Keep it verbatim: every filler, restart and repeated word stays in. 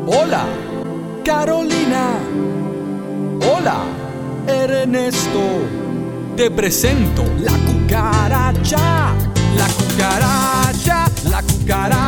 Hola, Carolina. Hola, Ernesto. Te presento la cucaracha, la cucaracha, la cucaracha.